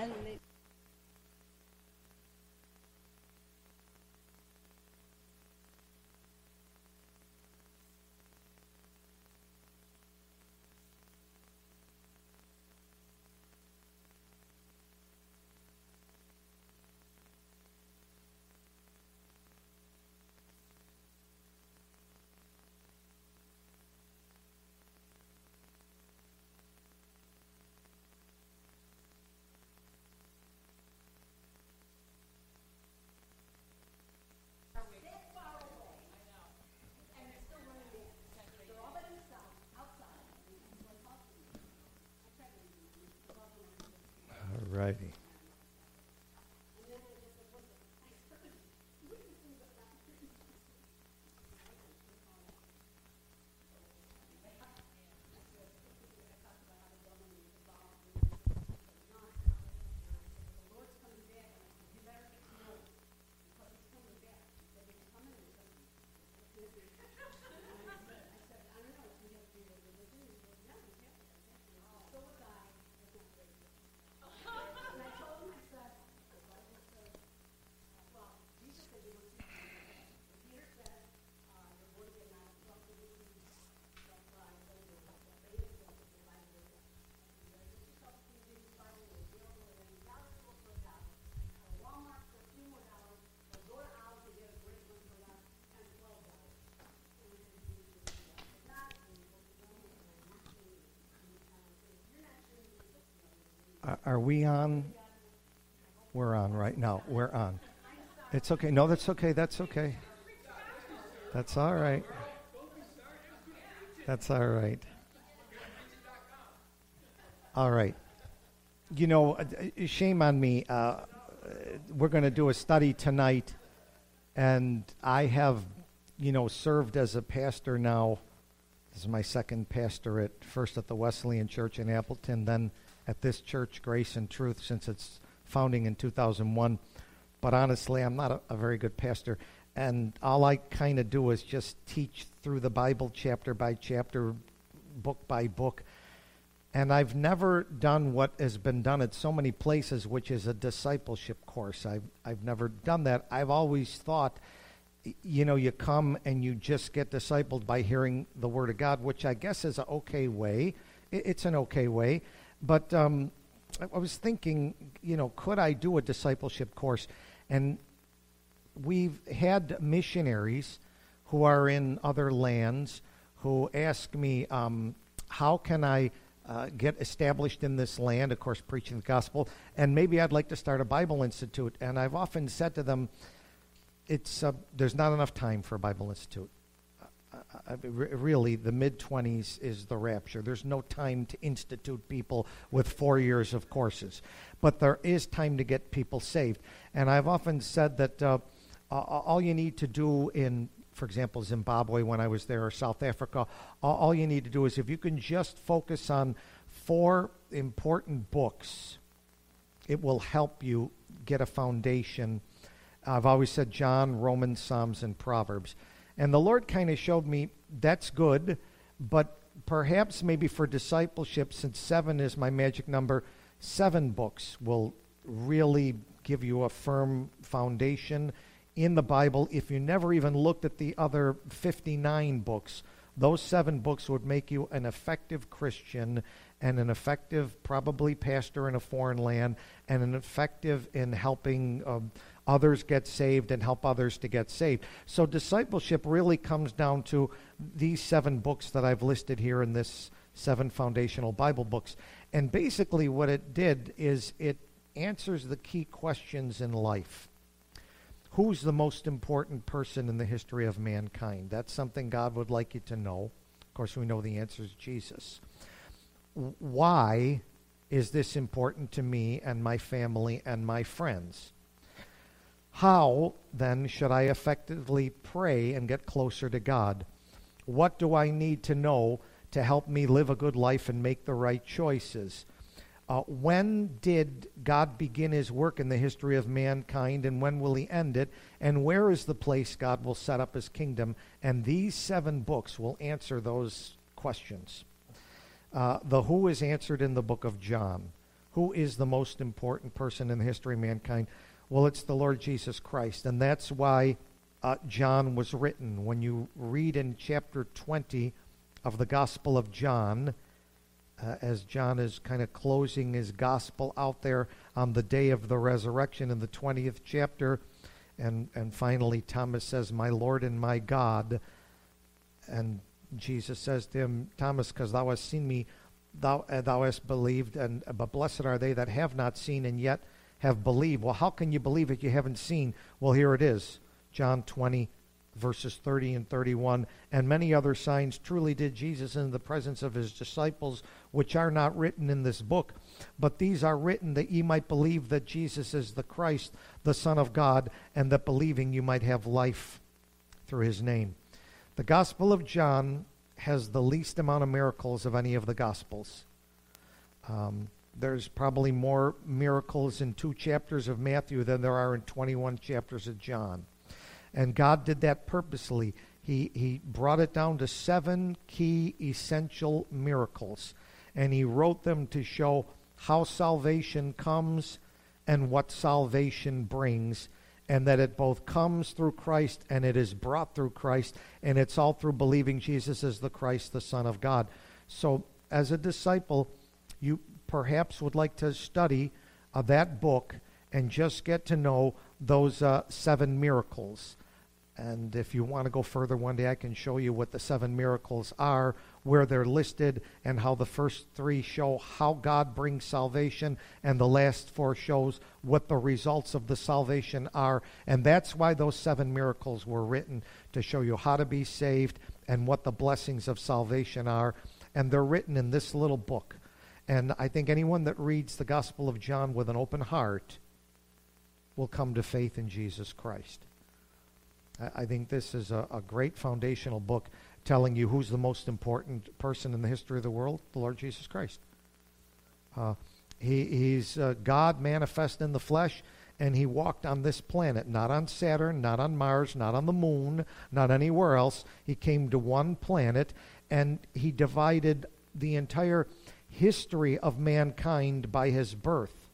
All righty. Are we on? We're on right now. We're on. It's okay. No, that's okay. That's okay. That's all right. That's all right. All right. You know, shame on me. We're going to do a study tonight, and I have, served as a pastor now. This is my second pastorate, first at the Wesleyan Church in Appleton, then at this church, Grace and Truth, since its founding in 2001. But honestly, I'm not a very good pastor. And all I kind of do is just teach through the Bible chapter by chapter, book by book. And I've never done what has been done at so many places, which is a discipleship course. I've never done that. I've always thought, you come and you just get discipled by hearing the Word of God, which I guess is an okay way. It's an okay way. But I was thinking, could I do a discipleship course? And we've had missionaries who are in other lands who ask me, how can I get established in this land, of course, preaching the gospel, and maybe I'd like to start a Bible Institute. And I've often said to them, there's not enough time for a Bible Institute. Really, the mid-20s is the rapture. There's no time to institute people with 4 years of courses. But there is time to get people saved. And I've often said that all you need to do in, for example, Zimbabwe when I was there, or South Africa, all you need to do is if you can just focus on 4 important books, it will help you get a foundation. I've always said John, Romans, Psalms, and Proverbs. And the Lord kind of showed me that's good, but perhaps maybe for discipleship, since 7 is my magic number, 7 books will really give you a firm foundation in the Bible. If you never even looked at the other 59 books, those 7 books would make you an effective Christian and an effective, probably, pastor in a foreign land, and an effective in helping others get saved and help others to get saved. So discipleship really comes down to these 7 books that I've listed here in this 7 foundational Bible books. And basically what it did is it answers the key questions in life. Who's the most important person in the history of mankind? That's something God would like you to know. Of course, we know the answer is Jesus. Why is this important to me and my family and my friends? How, then, should I effectively pray and get closer to God? What do I need to know to help me live a good life and make the right choices? When did God begin his work in the history of mankind, and when will he end it? And where is the place God will set up his kingdom? And these 7 books will answer those questions. The who is answered in the book of John. Who is the most important person in the history of mankind? Well, it's the Lord Jesus Christ. And that's why John was written. When you read in chapter 20 of the Gospel of John, as John is kind of closing his gospel out there on the day of the resurrection in the 20th chapter, and finally Thomas says, "My Lord and my God." And Jesus says to him, "Thomas, because thou hast seen me, thou hast believed, but blessed are they that have not seen and yet have believed." Well, how can you believe if you haven't seen? Well, here it is, John 20, verses 30 and 31. "And many other signs truly did Jesus in the presence of his disciples, which are not written in this book. But these are written that ye might believe that Jesus is the Christ, the Son of God, and that believing you might have life through his name." The Gospel of John has the least amount of miracles of any of the Gospels. There's probably more miracles in 2 chapters of Matthew than there are in 21 chapters of John. And God did that purposely. He brought it down to 7 key essential miracles. And he wrote them to show how salvation comes and what salvation brings. And that it both comes through Christ and it is brought through Christ. And it's all through believing Jesus is the Christ, the Son of God. So as a disciple, you perhaps would like to study that book and just get to know those 7 miracles. And if you want to go further one day, I can show you what the 7 miracles are, where they're listed, and how the first 3 show how God brings salvation, and the last 4 shows what the results of the salvation are. And that's why those 7 miracles were written, to show you how to be saved and what the blessings of salvation are. And they're written in this little book. And I think anyone that reads the Gospel of John with an open heart will come to faith in Jesus Christ. I think this is a great foundational book telling you who's the most important person in the history of the world, the Lord Jesus Christ. He's God manifest in the flesh, and he walked on this planet, not on Saturn, not on Mars, not on the moon, not anywhere else. He came to one planet, and he divided the entire history of mankind by his birth.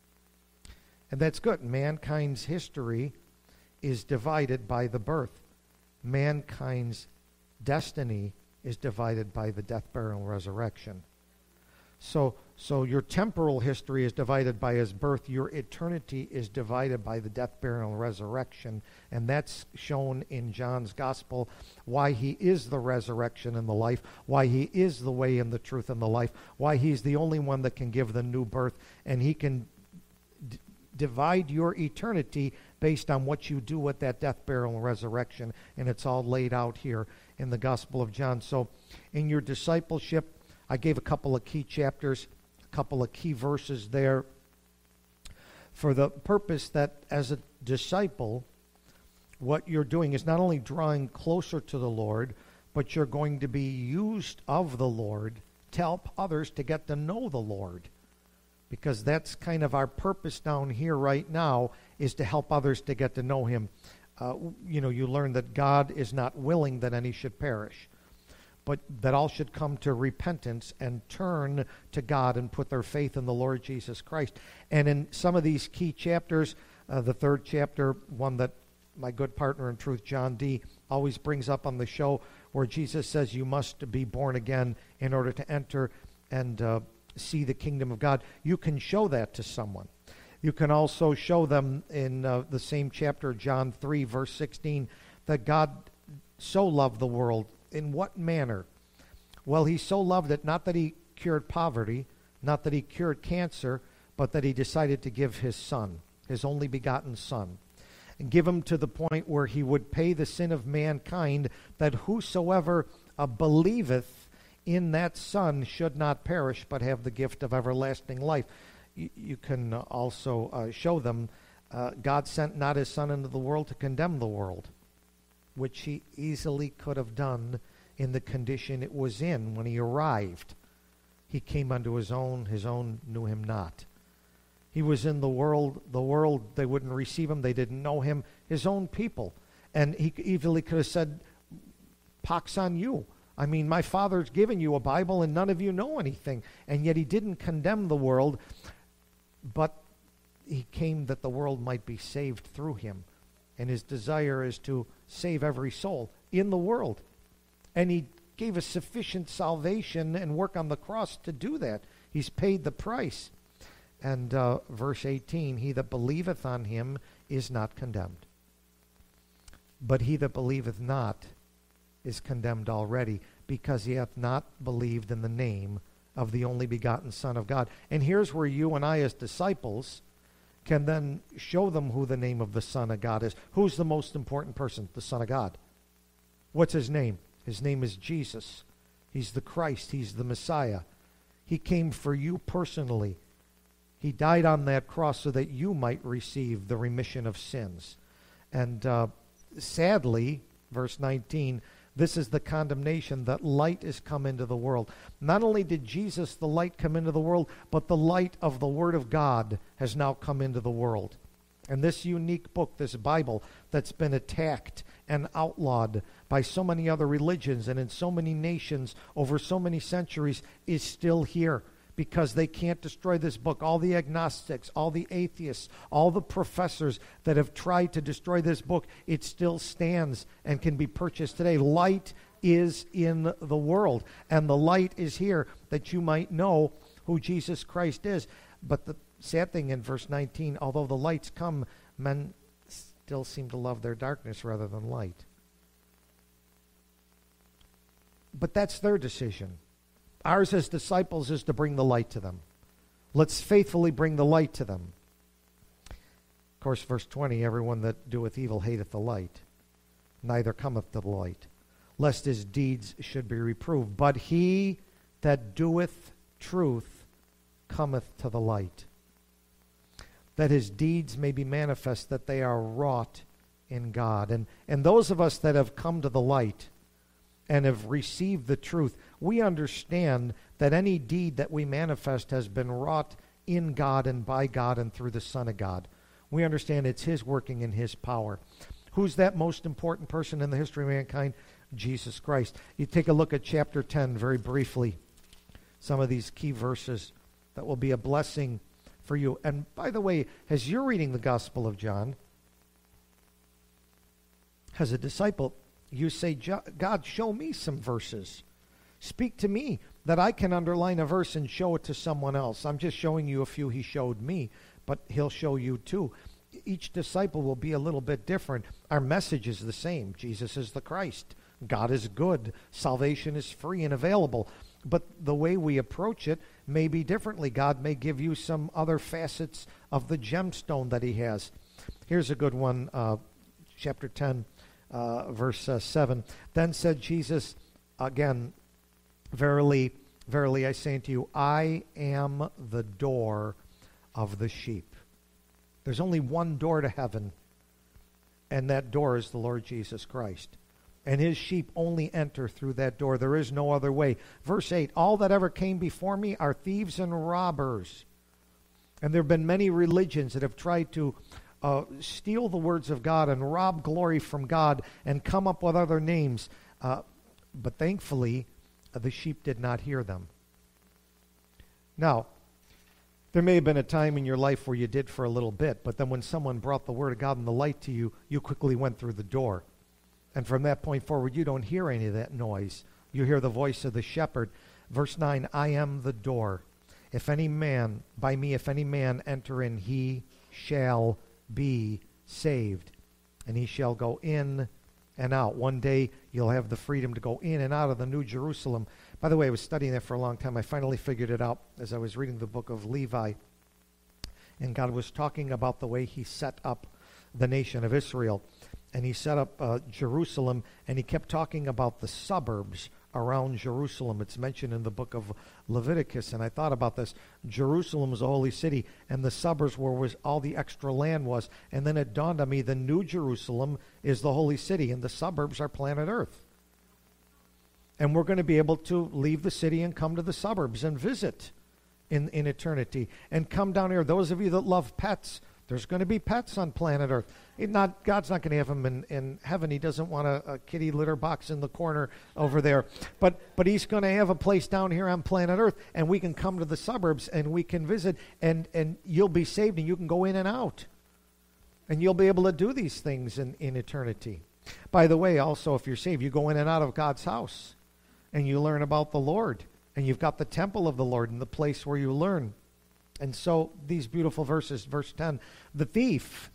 And that's good. Mankind's history is divided by the birth. Mankind's destiny is divided by the death, burial, and resurrection. So your temporal history is divided by his birth. Your eternity is divided by the death, burial, and resurrection. And that's shown in John's gospel, why he is the resurrection and the life, why he is the way and the truth and the life, why he's the only one that can give the new birth, and he can divide your eternity based on what you do with that death, burial, and resurrection. And it's all laid out here in the Gospel of John. So in your discipleship, I gave a couple of key chapters, a couple of key verses there, for the purpose that as a disciple, what you're doing is not only drawing closer to the Lord, but you're going to be used of the Lord to help others to get to know the Lord. Because that's kind of our purpose down here right now, is to help others to get to know him. You learn that God is not willing that any should perish, but that all should come to repentance and turn to God and put their faith in the Lord Jesus Christ. And in some of these key chapters, the 3rd chapter, one that my good partner in truth, John D., always brings up on the show, where Jesus says you must be born again in order to enter and see the kingdom of God. You can show that to someone. You can also show them in the same chapter, John 3, verse 16, that God so loved the world. In what manner? Well, he so loved it, not that he cured poverty, not that he cured cancer, but that he decided to give his son, his only begotten son, and give him to the point where he would pay the sin of mankind, that whosoever believeth in that Son should not perish, but have the gift of everlasting life. You can also show them God sent not his Son into the world to condemn the world, which he easily could have done in the condition it was in when he arrived. He came unto his own knew him not. He was in the world, they wouldn't receive him, they didn't know him, his own people. And he easily could have said, pox on you. I mean, my Father's given you a Bible and none of you know anything. And yet he didn't condemn the world. but he came that the world might be saved through him. And his desire is to save every soul in the world. And he gave us sufficient salvation and work on the cross to do that. He's paid the price. And verse 18, he that believeth on him is not condemned. But he that believeth not is condemned already, because he hath not believed in the name of the only begotten Son of God. And here's where you and I as disciples can then show them who the name of the Son of God is. Who's the most important person? The Son of God. What's his name? His name is Jesus. He's the Christ. He's the Messiah. He came for you personally. He died on that cross so that you might receive the remission of sins. And sadly, verse 19, this is the condemnation, that light is come into the world. Not only did Jesus, the light, come into the world, but the light of the Word of God has now come into the world. And this unique book, this Bible, that's been attacked and outlawed by so many other religions and in so many nations over so many centuries, is still here, because they can't destroy this book. All the agnostics, all the atheists, all the professors that have tried to destroy this book, it still stands and can be purchased today. Light is in the world, and the light is here that you might know who Jesus Christ is. But the sad thing in verse 19, although the lights come, men still seem to love their darkness rather than light. But that's their decision. Ours as disciples is to bring the light to them. Let's faithfully bring the light to them. Of course, verse 20, everyone that doeth evil hateth the light, neither cometh to the light, lest his deeds should be reproved. But he that doeth truth cometh to the light, that his deeds may be manifest, that they are wrought in God. And those of us that have come to the light and have received the truth, we understand that any deed that we manifest has been wrought in God and by God and through the Son of God. We understand it's his working in his power. Who's that most important person in the history of mankind? Jesus Christ. You take a look at chapter 10 very briefly. Some of these key verses that will be a blessing for you. And by the way, as you're reading the Gospel of John, as a disciple, you say, God, show me some verses. Speak to me that I can underline a verse and show it to someone else. I'm just showing you a few he showed me, but he'll show you too. Each disciple will be a little bit different. Our message is the same. Jesus is the Christ. God is good. Salvation is free and available. But the way we approach it may be differently. God may give you some other facets of the gemstone that he has. Here's a good one, chapter 10. Verse 7, then said Jesus again, verily, verily, I say unto you, I am the door of the sheep. There's only one door to heaven, and that door is the Lord Jesus Christ. And his sheep only enter through that door. There is no other way. Verse 8, all that ever came before me are thieves and robbers. And there have been many religions that have tried to steal the words of God and rob glory from God and come up with other names. But thankfully, the sheep did not hear them. Now, there may have been a time in your life where you did for a little bit, but then when someone brought the Word of God and the light to you, you quickly went through the door. And from that point forward, you don't hear any of that noise. You hear the voice of the shepherd. Verse 9, I am the door. If any man, by me, if any man enter in, he shall be saved, and he shall go in and out. One day you'll have the freedom to go in and out of the New Jerusalem. By the way, I was studying that for a long time. I finally figured it out as I was reading the book of Levi, and God was talking about the way he set up the nation of Israel, and he set up Jerusalem, and he kept talking about the suburbs around Jerusalem. It's mentioned in the book of Leviticus, and I thought about this. Jerusalem was a holy city, and the suburbs where all the extra land was. And then it dawned on me, the New Jerusalem is the holy city, and the suburbs are planet Earth. And we're going to be able to leave the city and come to the suburbs and visit in eternity. And come down here. Those of you that love pets, There's going to be pets on planet Earth. God's not going to have them in heaven. He doesn't want a kitty litter box in the corner over there. But he's going to have a place down here on planet Earth, and we can come to the suburbs, and we can visit, and you'll be saved, and you can go in and out. And you'll be able to do these things in eternity. By the way, also, if you're saved, you go in and out of God's house, and you learn about the Lord. And you've got the temple of the Lord and the place where you learn. And so these beautiful verses, verse 10, the thief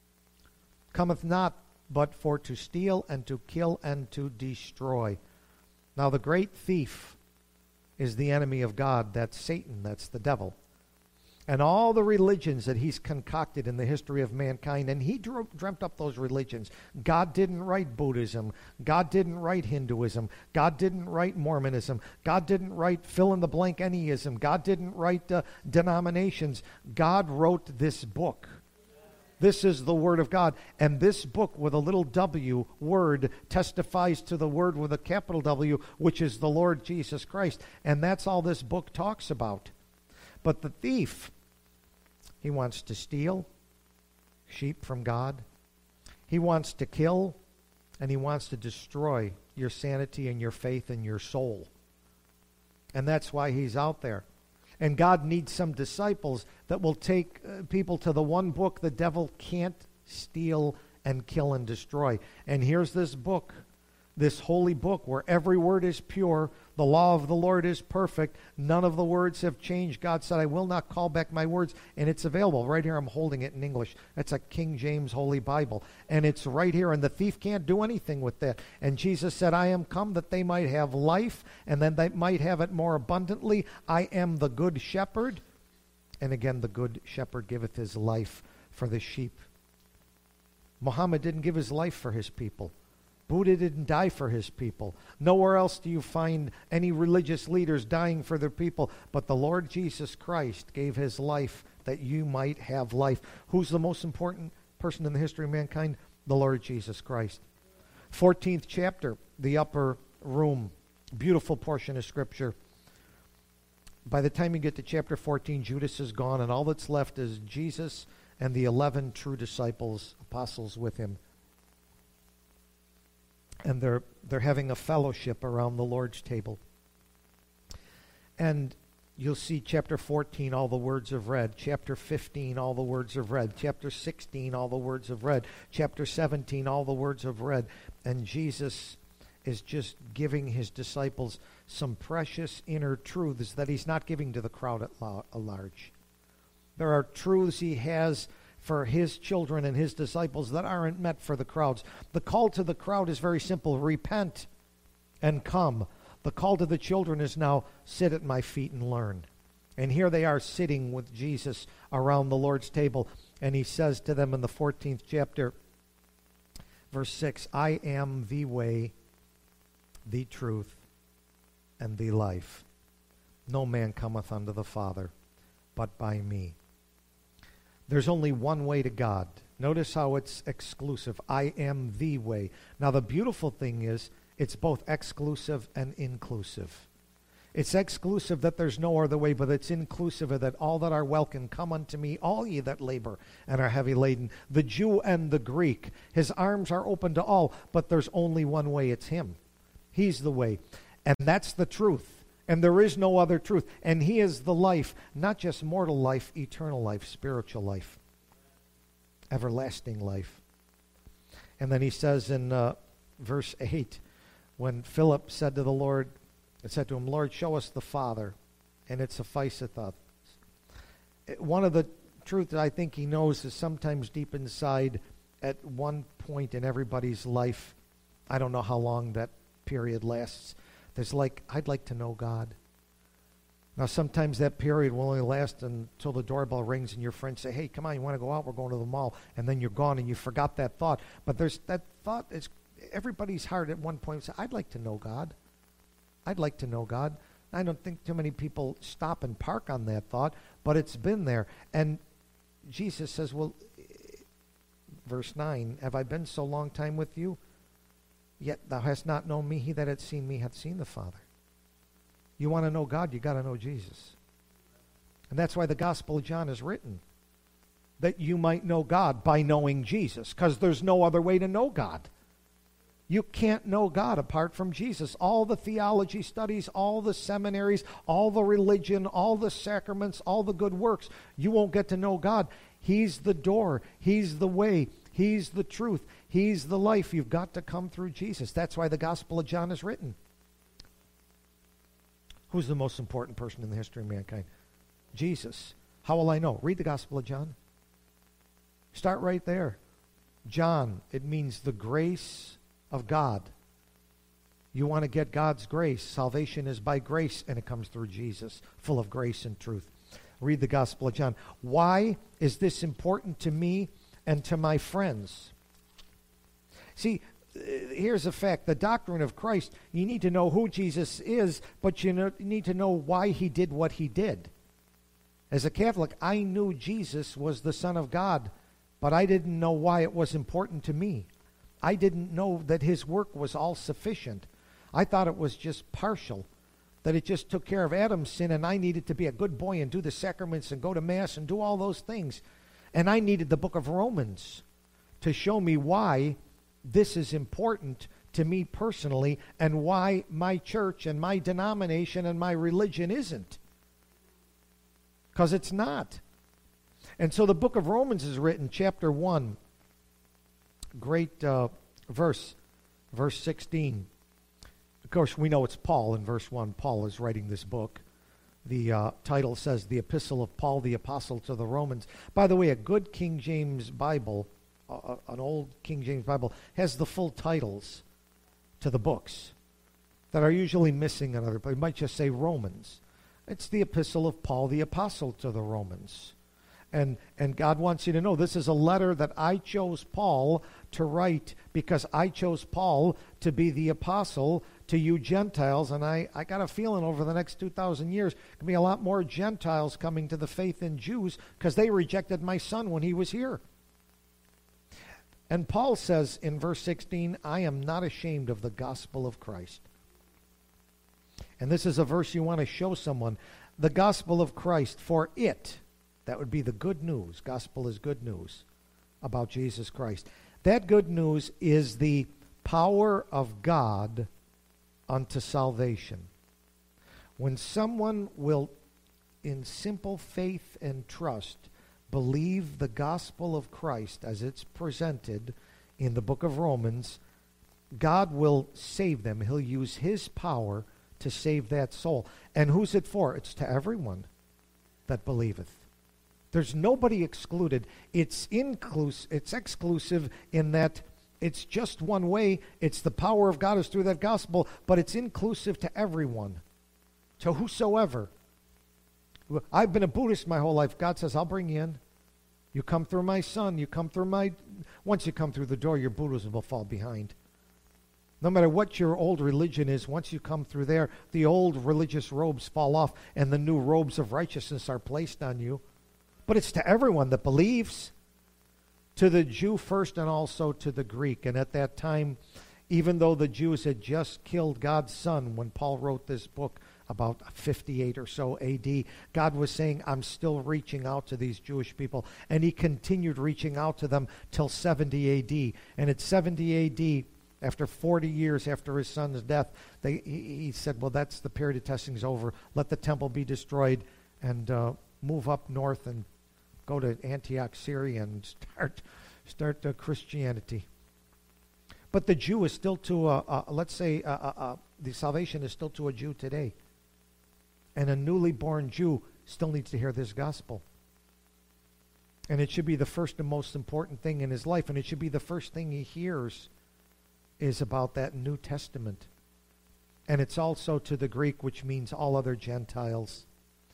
cometh not but for to steal and to kill and to destroy. Now the great thief is the enemy of God. That's Satan. That's the devil. And all the religions that he's concocted in the history of mankind, and he dreamt up those religions. God didn't write Buddhism. God didn't write Hinduism. God didn't write Mormonism. God didn't write fill-in-the-blank anyism. God didn't write denominations. God wrote this book. This is the Word of God. And this book with a little W, word, testifies to the Word with a capital W, which is the Lord Jesus Christ. And that's all this book talks about. But the thief, he wants to steal sheep from God. He wants to kill, and he wants to destroy your sanity and your faith and your soul. And that's why he's out there. And God needs some disciples that will take people to the one book the devil can't steal and kill and destroy. And here's this book, this holy book where every word is pure. The law of the Lord is perfect. None of the words have changed. God said, I will not call back my words. And it's available. Right here, I'm holding it in English. That's a King James Holy Bible. And it's right here. And the thief can't do anything with that. And Jesus said, I am come that they might have life, and then they might have it more abundantly. I am the good shepherd. And again, the good shepherd giveth his life for the sheep. Muhammad didn't give his life for his people. Buddha didn't die for his people. Nowhere else do you find any religious leaders dying for their people. But the Lord Jesus Christ gave his life that you might have life. Who's the most important person in the history of mankind? The Lord Jesus Christ. 14th chapter, the upper room. Beautiful portion of Scripture. By the time you get to chapter 14, Judas is gone, and all that's left is Jesus and the 11 true disciples, apostles with him. And they're having a fellowship around the Lord's table. And you'll see chapter 14, all the words of red. Chapter 15, all the words of red. Chapter 16, all the words of red. Chapter 17, all the words of red. And Jesus is just giving his disciples some precious inner truths that he's not giving to the crowd at large. There are truths he has for his children and his disciples that aren't meant for the crowds. The call to the crowd is very simple. Repent and come. The call to the children is now, sit at my feet and learn. And here they are sitting with Jesus around the Lord's table. And he says to them in the 14th chapter, verse 6, I am the way, the truth, and the life. No man cometh unto the Father but by me. There's only one way to God. Notice how it's exclusive. I am the way. Now the beautiful thing is it's both exclusive and inclusive. It's exclusive that there's no other way, but it's inclusive of that all that are welcome come unto me, all ye that labor and are heavy laden. The Jew and the Greek. His arms are open to all, but there's only one way. It's him. He's the way. And that's the truth. And there is no other truth. And he is the life, not just mortal life, eternal life, spiritual life, everlasting life. And then he says in verse 8, when Philip said to the Lord, said to him, Lord, show us the Father, and it sufficeth us. One of the truths I think he knows is sometimes deep inside at one point in everybody's life, I don't know how long that period lasts, there's I'd like to know God. Now, sometimes that period will only last until the doorbell rings and your friends say, hey, come on, you want to go out? We're going to the mall. And then you're gone and you forgot that thought. But there's that thought, is everybody's heart at one point say, I'd like to know God. I'd like to know God. I don't think too many people stop and park on that thought, but it's been there. And Jesus says, well, verse 9, have I been so long time with you? Yet thou hast not known me. He that hath seen me hath seen the Father. You want to know God, you got to know Jesus. And that's why the Gospel of John is written. that you might know God by knowing Jesus, because there's no other way to know God. You can't know God apart from Jesus. All the theology studies, all the seminaries, all the religion, all the sacraments, all the good works, you won't get to know God. He's the door. He's the way. He's the truth. He's the life. You've got to come through Jesus. That's why the Gospel of John is written. Who's the most important person in the history of mankind? Jesus. How will I know? Read the Gospel of John. Start right there. John, it means the grace of God. You want to get God's grace. Salvation is by grace, and it comes through Jesus, full of grace and truth. Read the Gospel of John. Why is this important to me and to my friends? See, here's a fact. The doctrine of Christ, you need to know who Jesus is, but you need to know why he did what he did. As a Catholic, I knew Jesus was the Son of God, but I didn't know why it was important to me. I didn't know that his work was all sufficient. I thought it was just partial, that it just took care of Adam's sin, and I needed to be a good boy and do the sacraments and go to Mass and do all those things. And I needed the book of Romans to show me why this is important to me personally and why my church and my denomination and my religion isn't. Because it's not. And so the book of Romans is written, chapter 1. Great verse 16. Of course, we know it's Paul in verse 1. Paul is writing this book. The title says, The Epistle of Paul, the Apostle to the Romans. By the way, a good King James Bible, an old King James Bible, has the full titles to the books that are usually missing in other places. It might just say Romans. It's the Epistle of Paul, the Apostle to the Romans. And God wants you to know this is a letter that I chose Paul to write because I chose Paul to be the apostle to you Gentiles. And I got a feeling over the next 2,000 years, there can be a lot more Gentiles coming to the faith than Jews because they rejected my son when he was here. And Paul says in verse 16, I am not ashamed of the gospel of Christ. And this is a verse you want to show someone. The gospel of Christ, for it, that would be the good news. Gospel is good news about Jesus Christ. That good news is the power of God unto salvation. When someone will, in simple faith and trust, believe the gospel of Christ as it's presented in the book of Romans, God will save them. He'll use his power to save that soul. And who's it for? It's to everyone that believeth. There's nobody excluded. It's exclusive in that it's just one way. It's the power of God is through that gospel, but it's inclusive to everyone, to whosoever. I've been a Buddhist my whole life. God says, I'll bring you in. You come through my son. You come through my... Once you come through the door, your Buddhism will fall behind. No matter what your old religion is, once you come through there, the old religious robes fall off and the new robes of righteousness are placed on you. But it's to everyone that believes, to the Jew first and also to the Greek. And at that time, even though the Jews had just killed God's son when Paul wrote this book about 58 or so AD, God was saying, I'm still reaching out to these Jewish people. And he continued reaching out to them till 70 AD. And at 70 AD, after 40 years after his son's death, he said, well, that's the period of testing's over. Let the temple be destroyed and move up north and go to Antioch, Syria, and start Christianity. But the Jew is still to, the salvation is still to a Jew today. And a newly born Jew still needs to hear this gospel. And it should be the first and most important thing in his life. And it should be the first thing he hears is about that New Testament. And it's also to the Greek, which means all other Gentiles.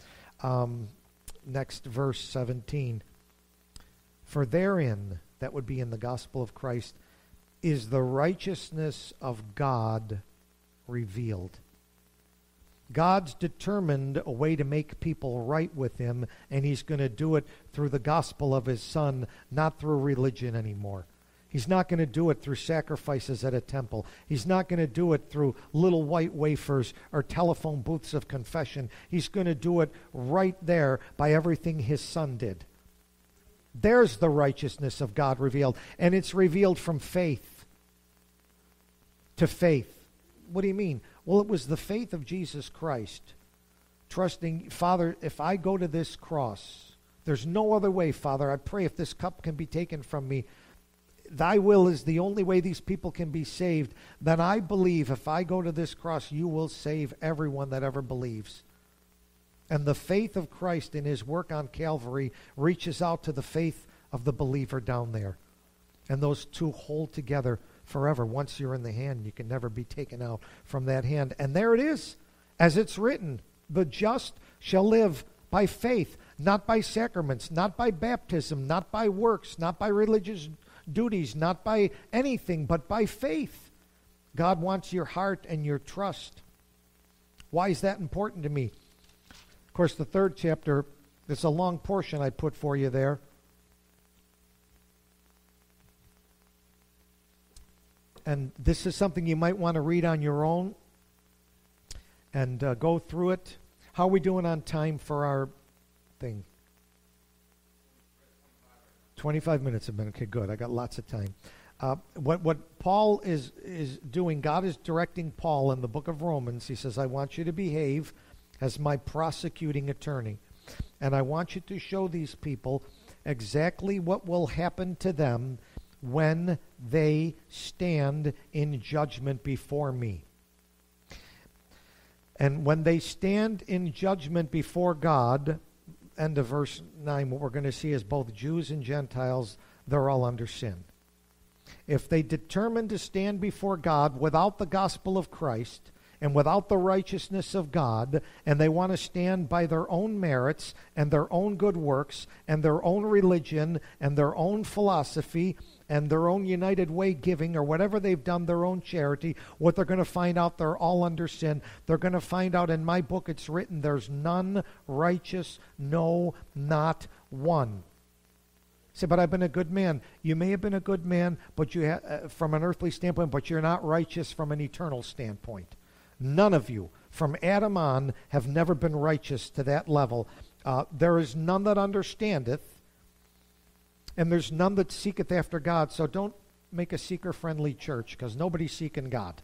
Next verse 17. For therein, that would be in the gospel of Christ, is the righteousness of God revealed. God's determined a way to make people right with him, and he's going to do it through the gospel of his son, not through religion anymore. He's not going to do it through sacrifices at a temple. He's not going to do it through little white wafers or telephone booths of confession. He's going to do it right there by everything his son did. There's the righteousness of God revealed. And it's revealed from faith to faith. What do you mean? Well, it was the faith of Jesus Christ. Trusting, Father, if I go to this cross, there's no other way, Father. I pray if this cup can be taken from me, thy will is the only way these people can be saved. Then I believe if I go to this cross, you will save everyone that ever believes. And the faith of Christ in his work on Calvary reaches out to the faith of the believer down there. And those two hold together forever. Once you're in the hand, you can never be taken out from that hand. And there it is, as it's written, the just shall live by faith, not by sacraments, not by baptism, not by works, not by religious duties, not by anything, but by faith. God wants your heart and your trust. Why is that important to me? Of course, the third chapter, it's a long portion I put for you there. And this is something you might want to read on your own and go through it. How are we doing on time for our thing? 25 minutes a minute. Okay, good. I got lots of time. What Paul is doing, God is directing Paul in the book of Romans. He says, I want you to behave as my prosecuting attorney. And I want you to show these people exactly what will happen to them when they stand in judgment before me. And when they stand in judgment before God, end of verse 9, what we're going to see is both Jews and Gentiles, they're all under sin. If they determine to stand before God without the gospel of Christ and without the righteousness of God, and they want to stand by their own merits and their own good works and their own religion and their own philosophy and their own united way giving or whatever they've done, their own charity, what they're going to find out, they're all under sin. They're going to find out, in my book it's written, there's none righteous, no, not one. Say, but I've been a good man. You may have been a good man, but you from an earthly standpoint, but you're not righteous from an eternal standpoint. None of you, from Adam on, have never been righteous to that level. There is none that understandeth, and there's none that seeketh after God. So don't make a seeker-friendly church, because nobody's seeking God.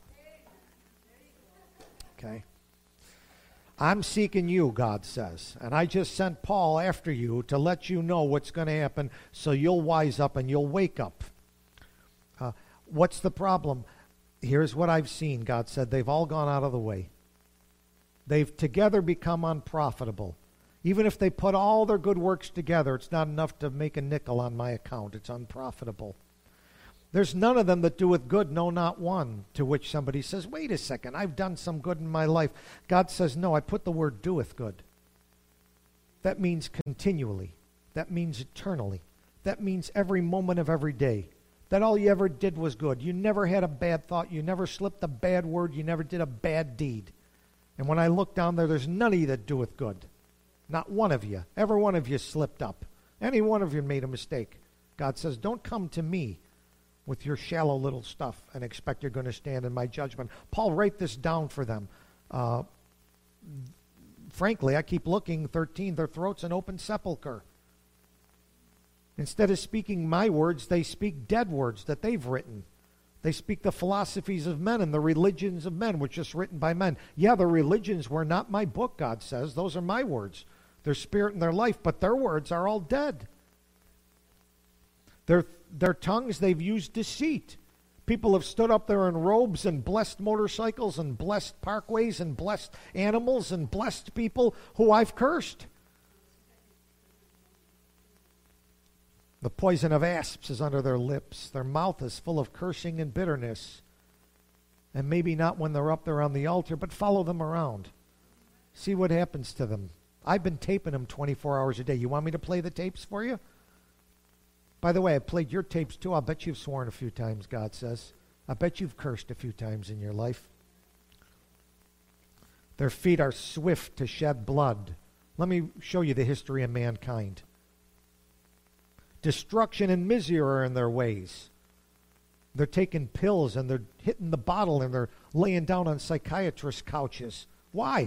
Okay? I'm seeking you, God says. And I just sent Paul after you to let you know what's going to happen so you'll wise up and you'll wake up. What's the problem? Here's what I've seen, God said. They've all gone out of the way. They've together become unprofitable. Even if they put all their good works together, it's not enough to make a nickel on my account. It's unprofitable. There's none of them that doeth good, no, not one. To which somebody says, wait a second, I've done some good in my life. God says, no, I put the word doeth good. That means continually. That means eternally. That means every moment of every day. That all you ever did was good. You never had a bad thought. You never slipped a bad word. You never did a bad deed. And when I look down there, there's none of you that doeth good. Not one of you. Every one of you slipped up. Any one of you made a mistake. God says, don't come to me with your shallow little stuff and expect you're going to stand in my judgment. Paul, write this down for them. Frankly, I keep looking, 13, their throat's an open sepulcher. Instead of speaking my words, they speak dead words that they've written. They speak the philosophies of men and the religions of men, which is written by men. Yeah, the religions were not my book, God says. Those are my words. Their spirit and their life, but their words are all dead. Their tongues, they've used deceit. People have stood up there in robes and blessed motorcycles and blessed parkways and blessed animals and blessed people who I've cursed. The poison of asps is under their lips. Their mouth is full of cursing and bitterness. And maybe not when they're up there on the altar, but follow them around. See what happens to them. I've been taping them 24 hours a day. You want me to play the tapes for you? By the way, I played your tapes too. I'll bet you've sworn a few times, God says. I bet you've cursed a few times in your life. Their feet are swift to shed blood. Let me show you the history of mankind. Destruction and misery are in their ways. They're taking pills and they're hitting the bottle and they're laying down on psychiatrist couches. Why?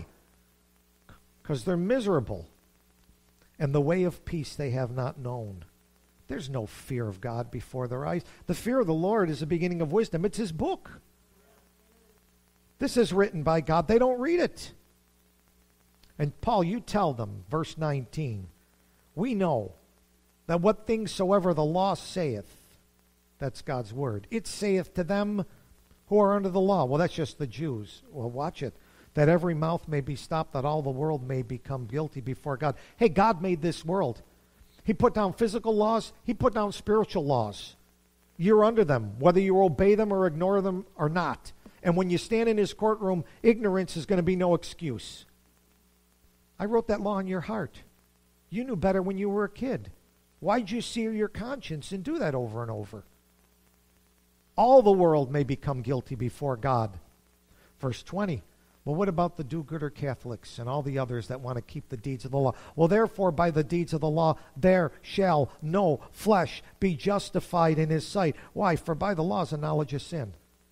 Because they're miserable. And the way of peace they have not known. There's no fear of God before their eyes. The fear of the Lord is the beginning of wisdom. It's his book. This is written by God. They don't read it. And Paul, you tell them, verse 19, we know that what things soever the law saith, that's God's word, it saith to them who are under the law. Well, that's just the Jews. Well, watch it. That every mouth may be stopped, that all the world may become guilty before God. Hey, God made this world. He put down physical laws. He put down spiritual laws. You're under them, whether you obey them or ignore them or not. And when you stand in his courtroom, ignorance is going to be no excuse. I wrote that law in your heart. You knew better when you were a kid. Why'd you sear your conscience and do that over and over? All the world may become guilty before God. Verse 20. Well, what about the do-gooder Catholics and all the others that want to keep the deeds of the law? Well, therefore, by the deeds of the law, there shall no flesh be justified in his sight. Why? For by the law is a knowledge of sin.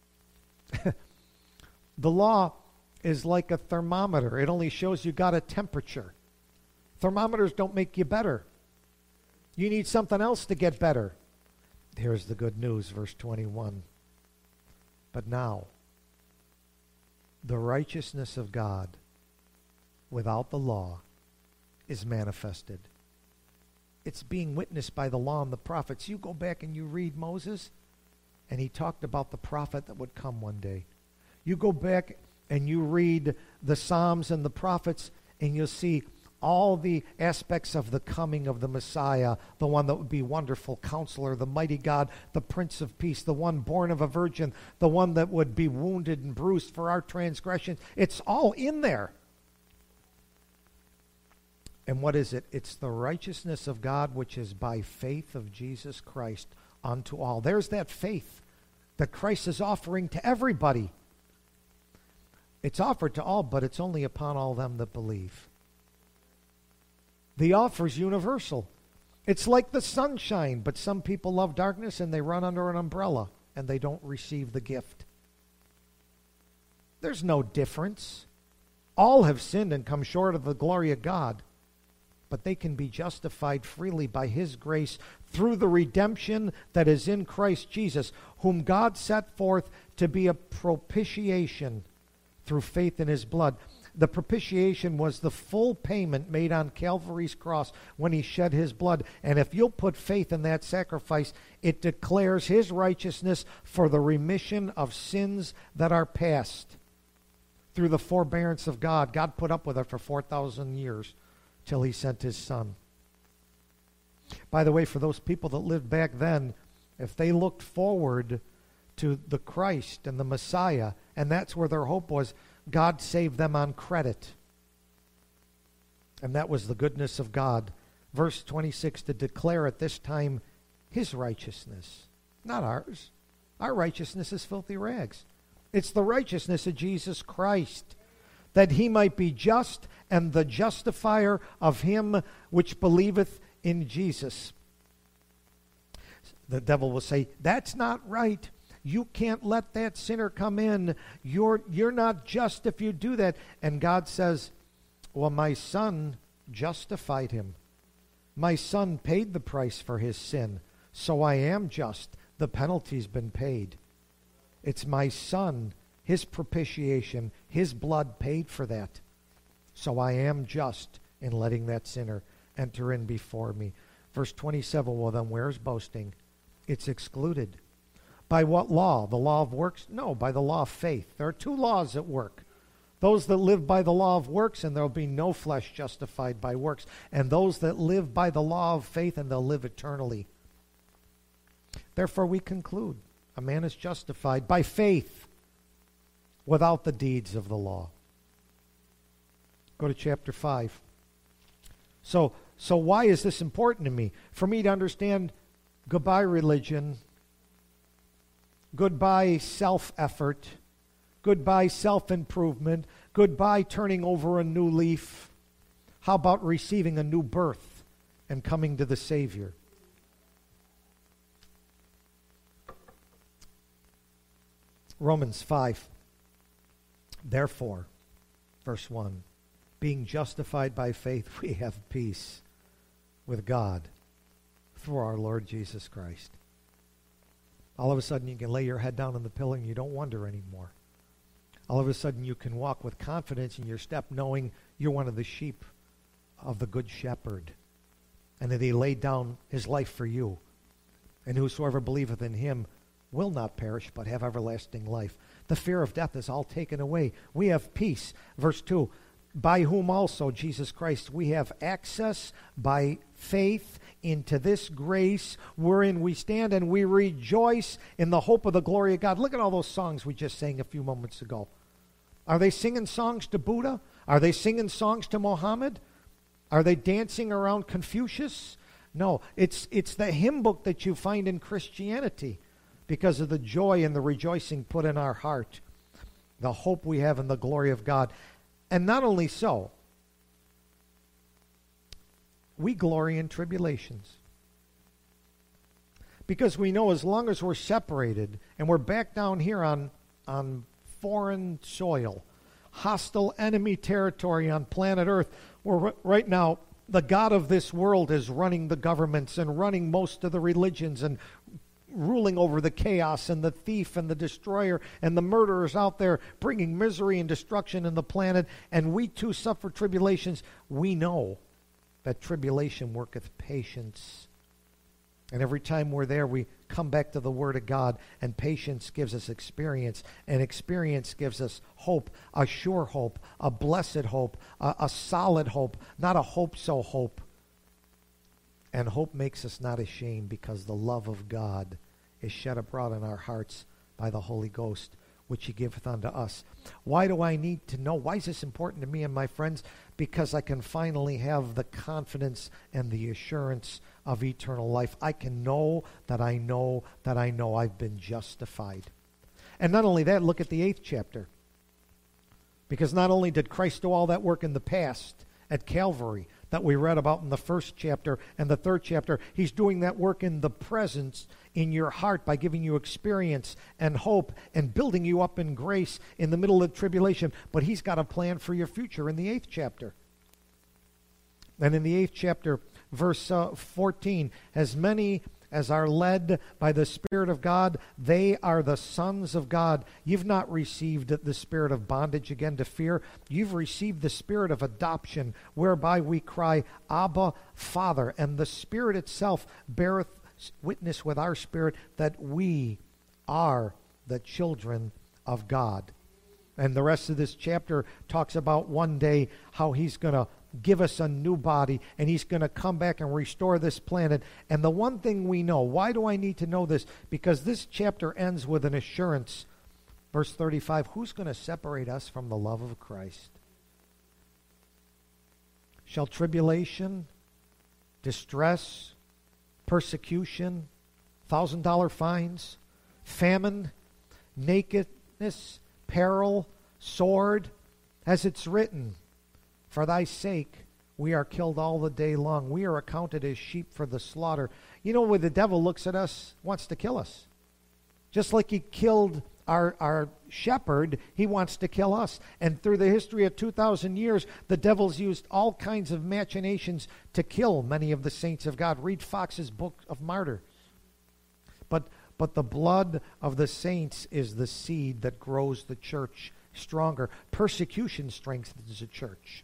The law is like a thermometer. It only shows you got a temperature. Thermometers don't make you better. You need something else to get better. Here's the good news, verse 21. But now, the righteousness of God without the law is manifested. It's being witnessed by the law and the prophets. You go back and you read Moses, and he talked about the prophet that would come one day. You go back and you read the Psalms and the prophets, and you'll see all the aspects of the coming of the Messiah, the one that would be wonderful counselor, the mighty God, the Prince of Peace, the one born of a virgin, the one that would be wounded and bruised for our transgressions. It's all in there. And what is it? It's the righteousness of God which is by faith of Jesus Christ unto all. There's that faith that Christ is offering to everybody. It's offered to all, but it's only upon all them that believe. The offer is universal. It's like the sunshine, but some people love darkness and they run under an umbrella and they don't receive the gift. There's no difference. All have sinned and come short of the glory of God, but they can be justified freely by his grace through the redemption that is in Christ Jesus, whom God set forth to be a propitiation through faith in his blood. The propitiation was the full payment made on Calvary's cross when he shed his blood. And if you'll put faith in that sacrifice, it declares his righteousness for the remission of sins that are past. Through the forbearance of God, God put up with it for 4,000 years till he sent his son. By the way, for those people that lived back then, if they looked forward to the Christ and the Messiah, and that's where their hope was, God saved them on credit. And that was the goodness of God. Verse 26, to declare at this time his righteousness, not ours. Our righteousness is filthy rags. It's the righteousness of Jesus Christ, that he might be just and the justifier of him which believeth in Jesus. The devil will say, that's not right. You can't let that sinner come in. You're not just if you do that. And God says, well, my son justified him. My son paid the price for his sin. So I am just. The penalty's been paid. It's my son, his propitiation, his blood paid for that. So I am just in letting that sinner enter in before me. Verse 27, well then where's boasting? It's excluded. By what law? The law of works? No, by the law of faith. There are two laws at work. Those that live by the law of works, and there will be no flesh justified by works. And those that live by the law of faith, and they'll live eternally. Therefore we conclude, a man is justified by faith without the deeds of the law. Go to chapter 5. So why is this important to me? For me to understand, goodbye religion, goodbye self-effort, goodbye self-improvement, goodbye turning over a new leaf. How about receiving a new birth and coming to the Savior? Romans 5. Therefore, verse 1, being justified by faith, we have peace with God through our Lord Jesus Christ. All of a sudden you can lay your head down on the pillow and you don't wonder anymore. All of a sudden you can walk with confidence in your step, knowing you're one of the sheep of the Good Shepherd, and that he laid down his life for you. And whosoever believeth in him will not perish, but have everlasting life. The fear of death is all taken away. We have peace. Verse 2, by whom also, Jesus Christ, we have access by faith into this grace wherein we stand, and we rejoice in the hope of the glory of God. Look at all those songs we just sang a few moments ago. Are they singing songs to Buddha? Are they singing songs to Mohammed? Are they dancing around Confucius? No, it's the hymn book that you find in Christianity because of the joy and the rejoicing put in our heart, the hope we have in the glory of God. And not only so, we glory in tribulations. Because we know as long as we're separated and we're back down here on foreign soil, hostile enemy territory on planet Earth, where right now the God of this world is running the governments and running most of the religions and ruling over the chaos and the thief and the destroyer and the murderers out there, bringing misery and destruction in the planet, and we too suffer tribulations. We know that tribulation worketh patience. And every time we're there, we come back to the Word of God, and patience gives us experience, and experience gives us hope, a sure hope, a blessed hope, a solid hope, not a hope-so hope. And hope makes us not ashamed, because the love of God is shed abroad in our hearts by the Holy Ghost, which he giveth unto us. Why do I need to know? Why is this important to me and my friends? Because I can finally have the confidence and the assurance of eternal life. I can know that I know that I know I've been justified. And not only that, look at the 8th chapter. Because not only did Christ do all that work in the past at Calvary that we read about in the 1st chapter and the 3rd chapter, he's doing that work in the present in your heart by giving you experience and hope and building you up in grace in the middle of tribulation. But he's got a plan for your future in the 8th chapter. And in the 8th chapter, verse 14, as many as are led by the Spirit of God, they are the sons of God. You've not received the spirit of bondage again to fear. You've received the spirit of adoption, whereby we cry, Abba, Father. And the Spirit itself beareth witness with our spirit that we are the children of God. And the rest of this chapter talks about one day how he's going to give us a new body, and he's going to come back and restore this planet. And the one thing we know, why do I need to know this? Because this chapter ends with an assurance. Verse 35, who's going to separate us from the love of Christ? Shall tribulation, distress, persecution, $1,000 fines, famine, nakedness, peril, sword, as it's written, for thy sake we are killed all the day long. We are accounted as sheep for the slaughter. You know, when the devil looks at us, wants to kill us. Just like he killed our shepherd, he wants to kill us. And through the history of 2,000 years, the devil's used all kinds of machinations to kill many of the saints of God. Read Fox's Book of Martyrs. But the blood of the saints is the seed that grows the church stronger. Persecution strengthens the church.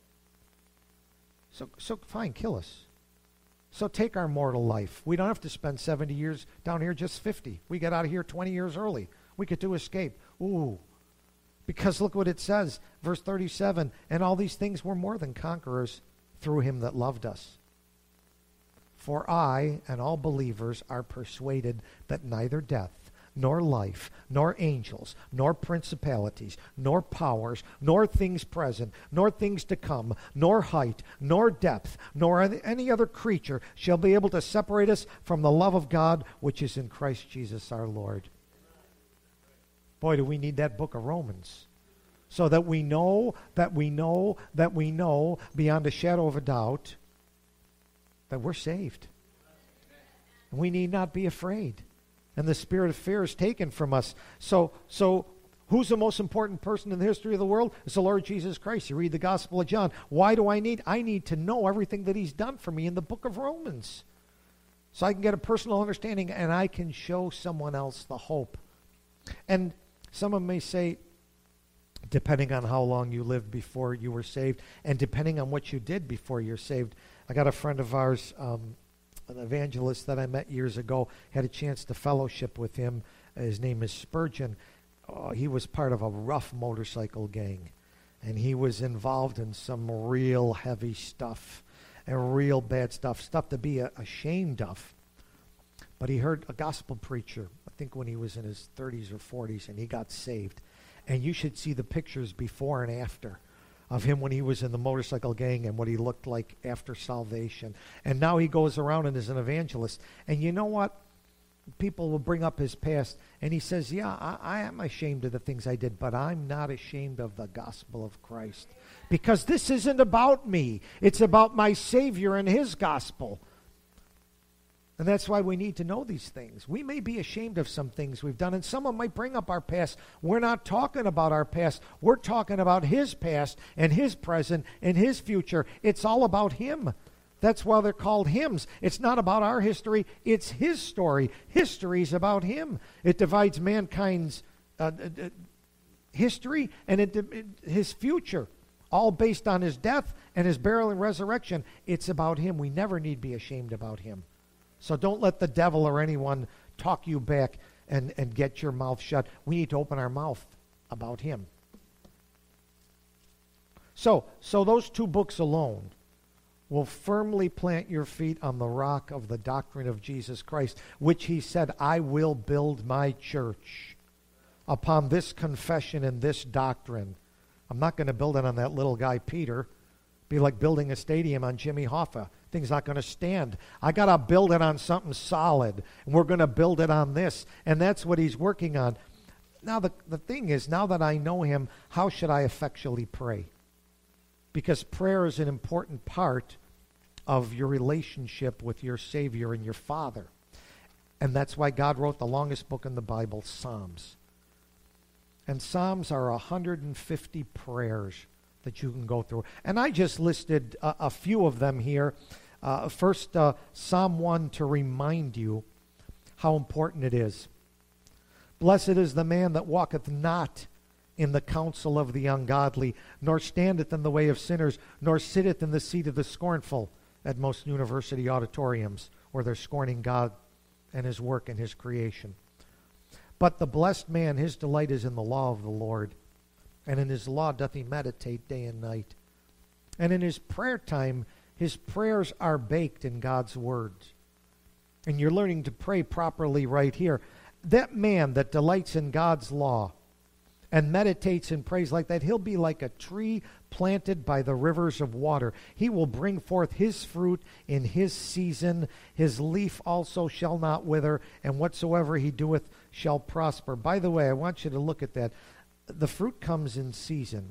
So fine, kill us. So take our mortal life. We don't have to spend 70 years down here, just 50. We get out of here 20 years early. We get to escape. Ooh. Because look what it says, verse 37, and all these things were more than conquerors through him that loved us. For I and all believers are persuaded that neither death, nor life, nor angels, nor principalities, nor powers, nor things present, nor things to come, nor height, nor depth, nor any other creature shall be able to separate us from the love of God which is in Christ Jesus our Lord. Boy, do we need that book of Romans, so that we know, beyond a shadow of a doubt, that we're saved. And we need not be afraid. And the spirit of fear is taken from us. So who's the most important person in the history of the world? It's the Lord Jesus Christ. You read the Gospel of John. Why do I need? I need to know everything that he's done for me in the book of Romans. So I can get a personal understanding and I can show someone else the hope. And someone may say, depending on how long you lived before you were saved and depending on what you did before you're saved. I got a friend of ours, an evangelist that I met years ago, had a chance to fellowship with him. His name is Spurgeon. He was part of a rough motorcycle gang, and he was involved in some real heavy stuff and real bad stuff to be ashamed of. But he heard a gospel preacher, I think when he was in his 30s or 40s, and he got saved. And you should see the pictures before and after of him when he was in the motorcycle gang and what he looked like after salvation. And now he goes around and is an evangelist. And you know what? People will bring up his past, and he says, yeah, I am ashamed of the things I did, but I'm not ashamed of the gospel of Christ. Because this isn't about me. It's about my Savior and his gospel. And that's why we need to know these things. We may be ashamed of some things we've done, and someone might bring up our past. We're not talking about our past. We're talking about his past and his present and his future. It's all about him. That's why they're called hymns. It's not about our history. It's his story. History's about him. It divides mankind's history and his future, all based on his death and his burial and resurrection. It's about him. We never need be ashamed about him. So don't let the devil or anyone talk you back and get your mouth shut. We need to open our mouth about him. So those two books alone will firmly plant your feet on the rock of the doctrine of Jesus Christ, which he said, I will build my church upon this confession and this doctrine. I'm not going to build it on that little guy, Peter. Be like building a stadium on Jimmy Hoffa. Thing's not going to stand. I got to build it on something solid, and we're going to build it on this. And that's what he's working on. Now, the thing is, now that I know him, how should I effectually pray? Because prayer is an important part of your relationship with your Savior and your Father. And that's why God wrote the longest book in the Bible, Psalms. And Psalms are 150 prayers that you can go through. And I just listed a few of them here. First, Psalm 1 to remind you how important it is. Blessed is the man that walketh not in the counsel of the ungodly, nor standeth in the way of sinners, nor sitteth in the seat of the scornful, at most university auditoriums, where they're scorning God and his work and his creation. But the blessed man, his delight is in the law of the Lord, and in his law doth he meditate day and night. And in his prayer time, his prayers are baked in God's words. And you're learning to pray properly right here. That man that delights in God's law and meditates and prays like that, he'll be like a tree planted by the rivers of water. He will bring forth his fruit in his season. His leaf also shall not wither, and whatsoever he doeth shall prosper. By the way, I want you to look at that. The fruit comes in season.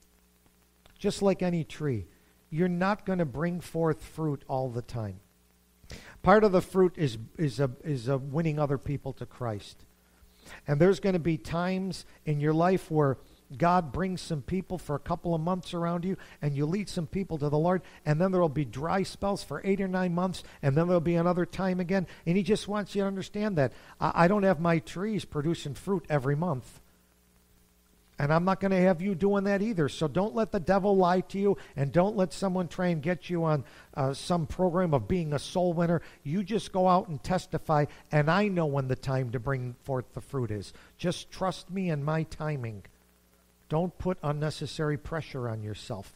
Just like any tree. You're not going to bring forth fruit all the time. Part of the fruit is winning other people to Christ. And there's going to be times in your life where God brings some people for a couple of months around you, and you lead some people to the Lord, and then there will be dry spells for 8 or 9 months, and then there will be another time again. And he just wants you to understand that. I don't have my trees producing fruit every month. And I'm not going to have you doing that either. So don't let the devil lie to you, and don't let someone try and get you on some program of being a soul winner. You just go out and testify, and I know when the time to bring forth the fruit is. Just trust me in my timing. Don't put unnecessary pressure on yourself.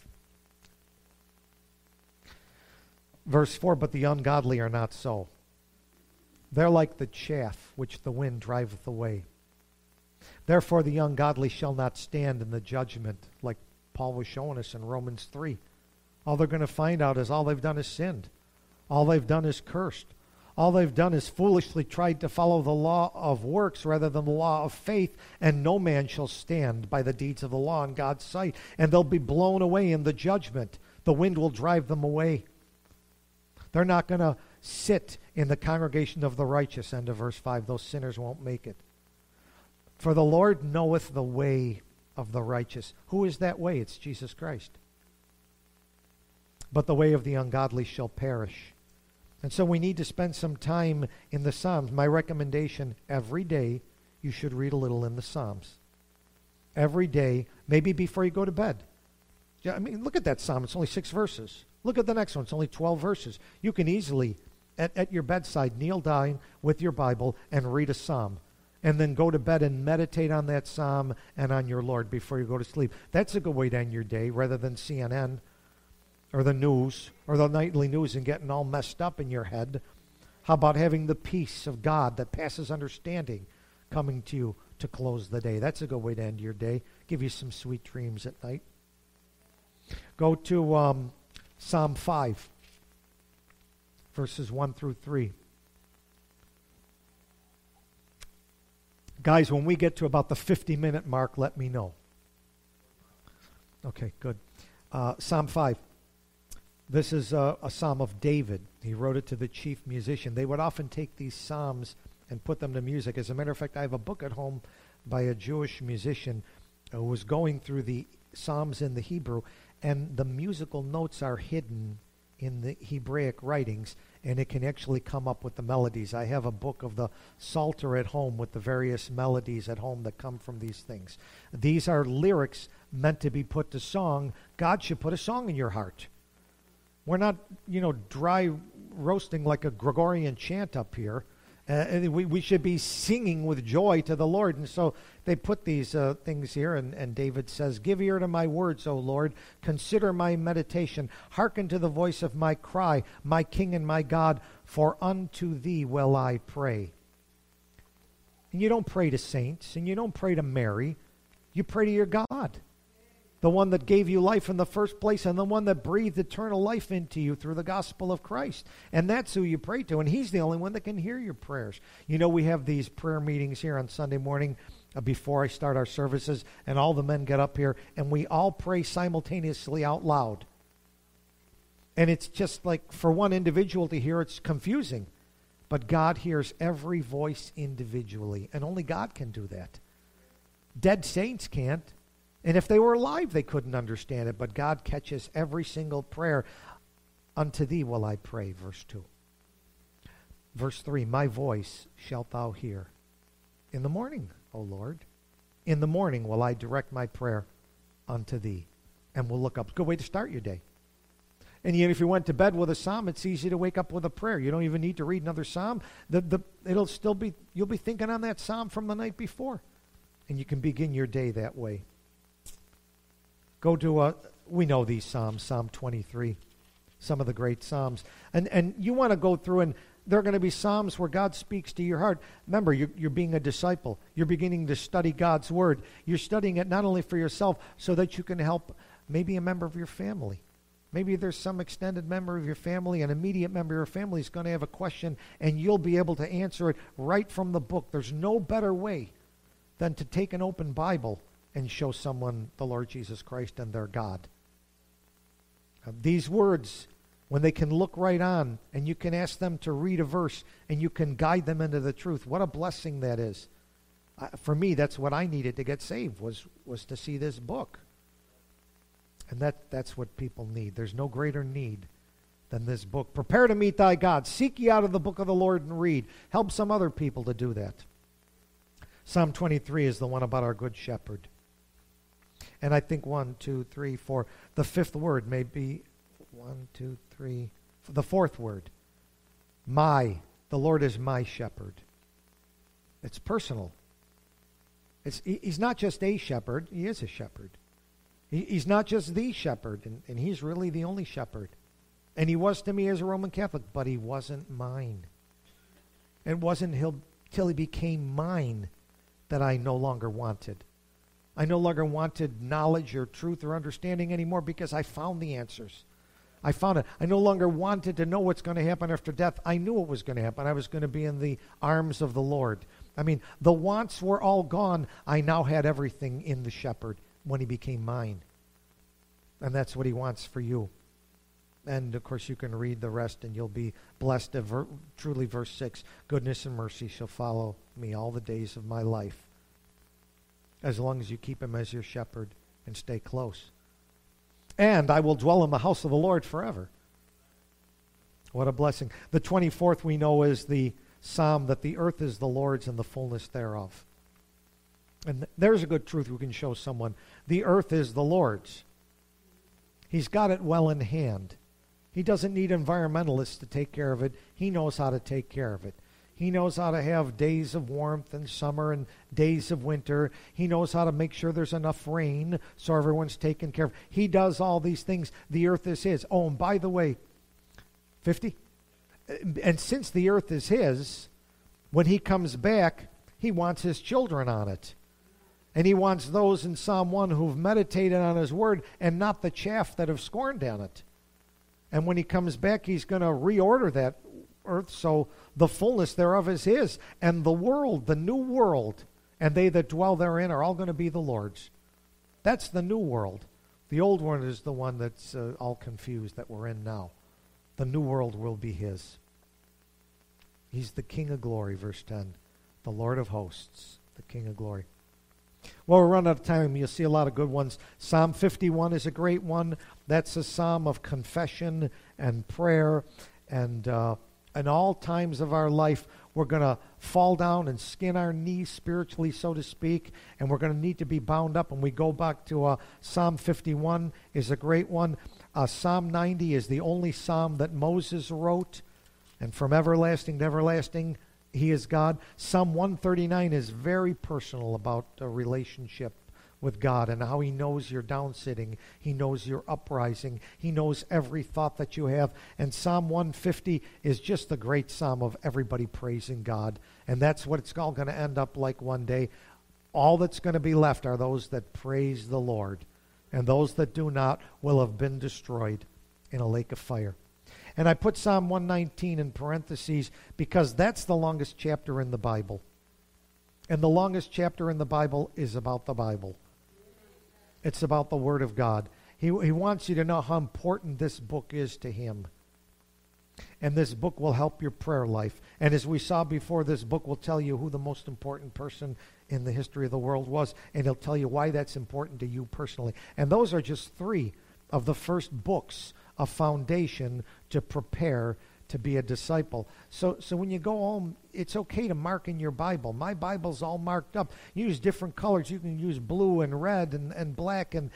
Verse 4, but the ungodly are not so. They're like the chaff which the wind driveth away. Therefore the ungodly shall not stand in the judgment, like Paul was showing us in Romans 3. All they're going to find out is all they've done is sinned. All they've done is cursed. All they've done is foolishly tried to follow the law of works rather than the law of faith, and no man shall stand by the deeds of the law in God's sight. And they'll be blown away in the judgment. The wind will drive them away. They're not going to sit in the congregation of the righteous, end of verse 5. Those sinners won't make it. For the Lord knoweth the way of the righteous. Who is that way? It's Jesus Christ. But the way of the ungodly shall perish. And so we need to spend some time in the Psalms. My recommendation, every day you should read a little in the Psalms. Every day, maybe before you go to bed. Yeah, I mean, look at that Psalm. It's only 6 verses. Look at the next one. It's only 12 verses. You can easily, at your bedside, kneel down with your Bible and read a Psalm. And then go to bed and meditate on that Psalm and on your Lord before you go to sleep. That's a good way to end your day rather than CNN or the news or the nightly news and getting all messed up in your head. How about having the peace of God that passes understanding coming to you to close the day? That's a good way to end your day. Give you some sweet dreams at night. Go to Psalm 5, verses 1 through 3. Guys, when we get to about the 50-minute mark, let me know. Okay, good. Psalm 5. This is a psalm of David. He wrote it to the chief musician. They would often take these psalms and put them to music. As a matter of fact, I have a book at home by a Jewish musician who was going through the psalms in the Hebrew, and the musical notes are hidden in the Hebraic writings, and it can actually come up with the melodies. I have a book of the Psalter at home with the various melodies at home that come from these things. These are lyrics meant to be put to song. God should put a song in your heart. We're not, dry roasting like a Gregorian chant up here. We should be singing with joy to the Lord. And so they put these things here, and David says, "Give ear to my words, O Lord. Consider my meditation. Hearken to the voice of my cry, my King and my God, for unto thee will I pray." And you don't pray to saints, and you don't pray to Mary. You pray to your God, the one that gave you life in the first place and the one that breathed eternal life into you through the gospel of Christ. And that's who you pray to, and he's the only one that can hear your prayers. We have these prayer meetings here on Sunday morning before I start our services, and all the men get up here, and we all pray simultaneously out loud. And it's just like for one individual to hear, it's confusing. But God hears every voice individually, and only God can do that. Dead saints can't. And if they were alive, they couldn't understand it. But God catches every single prayer. Unto thee will I pray, verse 2. Verse 3, my voice shalt thou hear. In the morning, O Lord. In the morning will I direct my prayer unto thee. And we'll look up. Good way to start your day. And yet if you went to bed with a psalm, it's easy to wake up with a prayer. You don't even need to read another psalm. You'll be thinking on that psalm from the night before. And you can begin your day that way. Go to, we know these Psalms, Psalm 23, some of the great Psalms. And you want to go through, and there are going to be Psalms where God speaks to your heart. Remember, you're being a disciple. You're beginning to study God's Word. You're studying it not only for yourself, so that you can help maybe a member of your family. Maybe there's some extended member of your family, an immediate member of your family is going to have a question, and you'll be able to answer it right from the book. There's no better way than to take an open Bible and show someone the Lord Jesus Christ and their God. These words, when they can look right on, and you can ask them to read a verse, and you can guide them into the truth, what a blessing that is. For me, that's what I needed to get saved, was to see this book. And that's what people need. There's no greater need than this book. Prepare to meet thy God. Seek ye out of the book of the Lord and read. Help some other people to do that. Psalm 23 is the one about our good shepherd. And I think 1, 2, 3, 4. The fifth word may be 1, 2, 3. The fourth word. The Lord is my shepherd. It's personal. He's not just a shepherd. He is a shepherd. He's not just the shepherd, and he's really the only shepherd. And he was to me as a Roman Catholic, but he wasn't mine. It wasn't till he became mine that I no longer wanted. I no longer wanted knowledge or truth or understanding anymore because I found the answers. I found it. I no longer wanted to know what's going to happen after death. I knew what was going to happen. I was going to be in the arms of the Lord. I mean, the wants were all gone. I now had everything in the shepherd when he became mine. And that's what he wants for you. And, of course, you can read the rest and you'll be blessed. Truly, verse 6, goodness and mercy shall follow me all the days of my life, as long as you keep him as your shepherd and stay close. And I will dwell in the house of the Lord forever. What a blessing. The 24th we know is the psalm that the earth is the Lord's and the fullness thereof. And there's a good truth we can show someone. The earth is the Lord's. He's got it well in hand. He doesn't need environmentalists to take care of it. He knows how to take care of it. He knows how to have days of warmth and summer and days of winter. He knows how to make sure there's enough rain so everyone's taken care of. He does all these things. The earth is his. Oh, and by the way, 50? And since the earth is his, when he comes back, he wants his children on it. And he wants those in Psalm 1 who've meditated on his word and not the chaff that have scorned on it. And when he comes back, he's going to reorder that earth so the fullness thereof is his. And the world, the new world, and they that dwell therein are all going to be the Lord's. That's the new world. The old one is the one that's all confused that we're in now. The new world will be his. He's the King of glory, verse 10. The Lord of hosts, the King of glory. Well, we're running out of time. You'll see a lot of good ones. Psalm 51 is a great one. That's a psalm of confession and prayer. And in all times of our life, we're going to fall down and skin our knees spiritually, so to speak. And we're going to need to be bound up. And we go back to Psalm 51 is a great one. Psalm 90 is the only psalm that Moses wrote. And from everlasting to everlasting, he is God. Psalm 139 is very personal about a relationship with God and how he knows you're down sitting. He knows you're uprising. He knows every thought that you have. And Psalm 150 is just the great psalm of everybody praising God. And that's what it's all going to end up like one day. All that's going to be left are those that praise the Lord. And those that do not will have been destroyed in a lake of fire. And I put Psalm 119 in parentheses because that's the longest chapter in the Bible. And the longest chapter in the Bible is about the Bible. It's about the Word of God. He wants you to know how important this book is to him. And this book will help your prayer life. And as we saw before, this book will tell you who the most important person in the history of the world was. And it'll tell you why that's important to you personally. And those are just 3 of the first books, a foundation to prepare to be a disciple. So when you go home, it's okay to mark in your Bible. My Bible's all marked up. Use different colors. You can use blue and red and black and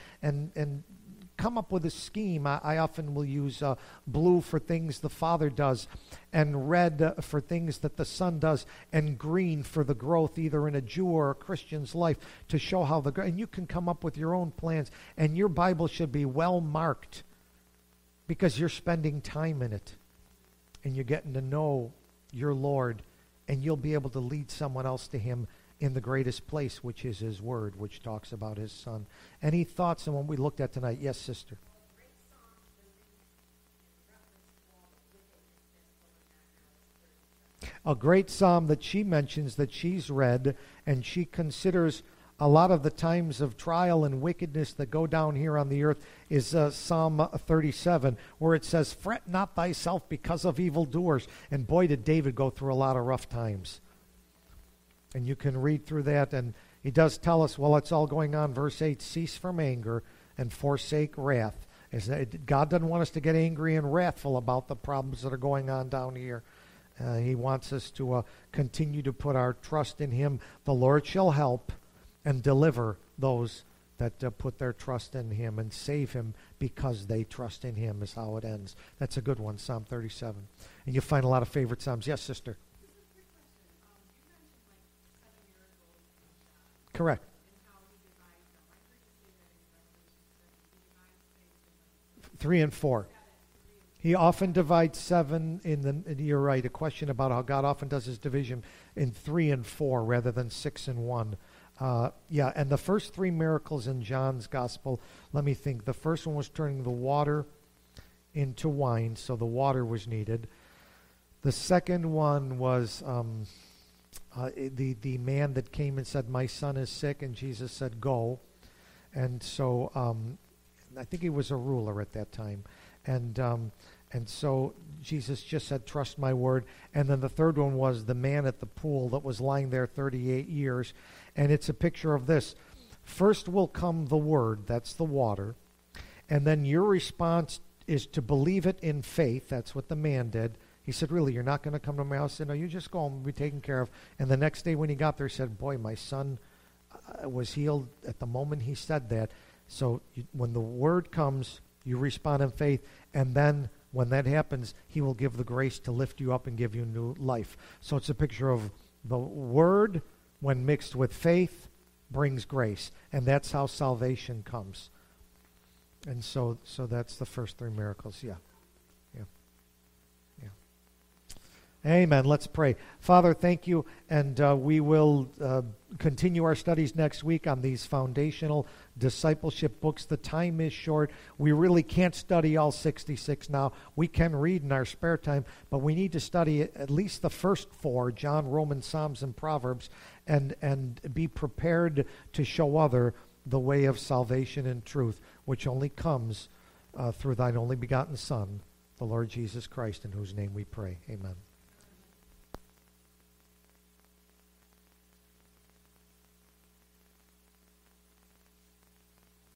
come up with a scheme. I often will use blue for things the Father does, and red for things that the Son does, and green for the growth either in a Jew or a Christian's life to show how and you can come up with your own plans, and your Bible should be well marked because you're spending time in it and you're getting to know your Lord, and you'll be able to lead someone else to him in the greatest place, which is his word, which talks about his Son. Any thoughts on what we looked at tonight? Yes, sister. A great psalm that she mentions that she's read, and she considers a lot of the times of trial and wickedness that go down here on the earth is Psalm 37, where it says, "Fret not thyself because of evildoers." And boy, did David go through a lot of rough times. And you can read through that, and he does tell us, well, it's all going on. Verse 8, "Cease from anger and forsake wrath." God doesn't want us to get angry and wrathful about the problems that are going on down here. He wants us to continue to put our trust in him. The Lord shall help and deliver those that put their trust in him, and save him because they trust in him, is how it ends. That's a good one, Psalm 37. And you'll find a lot of favorite psalms. Yes, sister? Correct. 3 and 4. He often divides 7 you're right, a question about how God often does his division in 3 and 4 rather than 6 and 1. And the first 3 miracles in John's gospel, let me think. The first one was turning the water into wine, so the water was needed. The second one was the man that came and said, "My son is sick," and Jesus said, "Go." And so I think he was a ruler at that time. And so Jesus just said, "Trust my word." And then the third one was the man at the pool that was lying there 38 years. And it's a picture of this. First will come the word, that's the water. And then your response is to believe it in faith. That's what the man did. He said, really, you're not going to come to my house? I said, no, you just go home and be taken care of. And the next day when he got there, he said, boy, my son was healed at the moment he said that. So when the word comes, you respond in faith, and then when that happens, he will give the grace to lift you up and give you new life. So it's a picture of the word, when mixed with faith, brings grace. And that's how salvation comes. And so that's the first three miracles. Yeah. Amen. Let's pray. Father, thank you. And we will continue our studies next week on these foundational discipleship books. The time is short. We really can't study all 66 now. We can read in our spare time, but we need to study at least the first four, John, Romans, Psalms, and Proverbs, and be prepared to show other the way of salvation and truth, which only comes through thine only begotten Son, the Lord Jesus Christ, in whose name we pray. Amen.